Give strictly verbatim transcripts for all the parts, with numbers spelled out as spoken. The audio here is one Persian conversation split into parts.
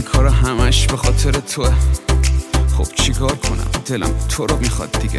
کارا همش به خاطر توه. خب چیکار کنم، دلم تو رو میخواد دیگه.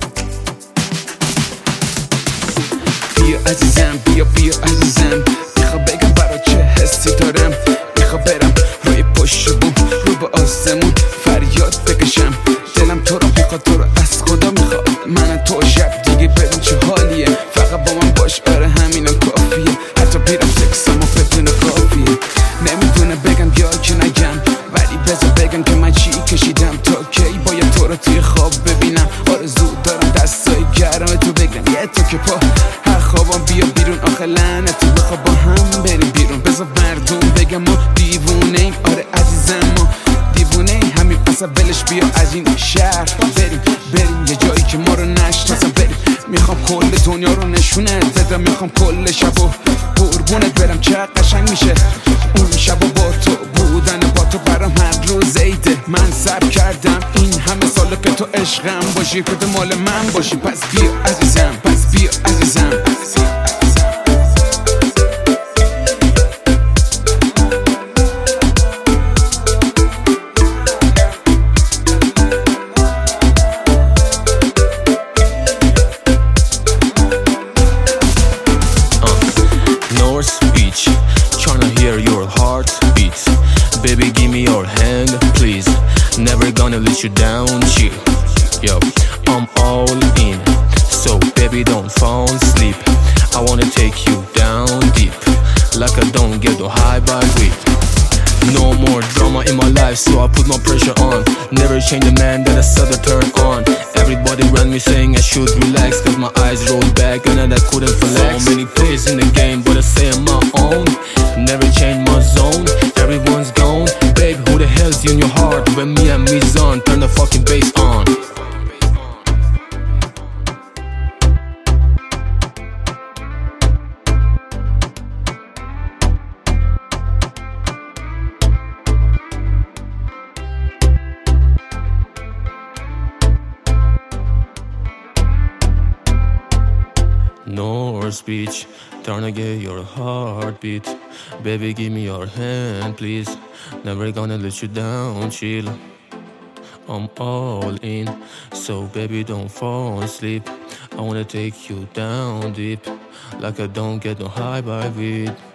بیا عزیزم بیا بیا عزیزم، میخوا بگم برا چه حسی دارم. میخوا برم روی پشت بوم رو به آسمون فریاد بکشم. دلم تو رو میخواد، تو رو از خدا میخواد. من تو شب دیگه ببین چه حالیه. فقط با من باش، آره همینم کافیه. حتی بیرم سکسمو بدون کافیه. نمیدونه بگم یا که نگم، ولی بذار بگم که من چی کشیدم تا کی باید تو رو توی خواب ببینم. آرزو دارم دستای گرم تو بگم یه تو که پا هر خوابم بیا بیرون. آخه لعنت تو بخواب با هم بریم بیرون. بذار مردم بگم ما دیوونه ایم، آره عزیزم ما دیوونه ایم. همین پس ولش بیا از این شهر بریم بریم یه جایی که ما رو نشناسن. بریم میخوام کل دنیا رو نشونت بدم. میخوام کل شبو قربونت برم. چه قشنگ میشه اون شبو با تو بودن. با تو برام هر روز عیده. من صبر کردم این همه ساله که تو عشقم باشی، که تو مال من باشی. پس بیا عزیزم پس بیا عزیزم. Speech, tryna hear your heartbeat. Baby, give me your hand, please. Never gonna let you down, chill. Yo, I'm all in, so baby don't fall asleep. I wanna take you down deep, like I don't get no high by weed. No more drama in my life, so I put my pressure on. Never change the man that I said to turn on. Everybody around me saying I should relax, cause my eyes rolled back and then I couldn't flex. So many plays in the game, but I say I'm my own. Never change my zone, everyone's gone. Babe, who the hell's in your heart? When me and me's on, turn the fucking bass on. No speech, trying to get your heartbeat. Baby, give me your hand, please. Never gonna let you down, chill. I'm all in, so baby don't fall asleep. I wanna take you down deep, like I don't get no high by weed.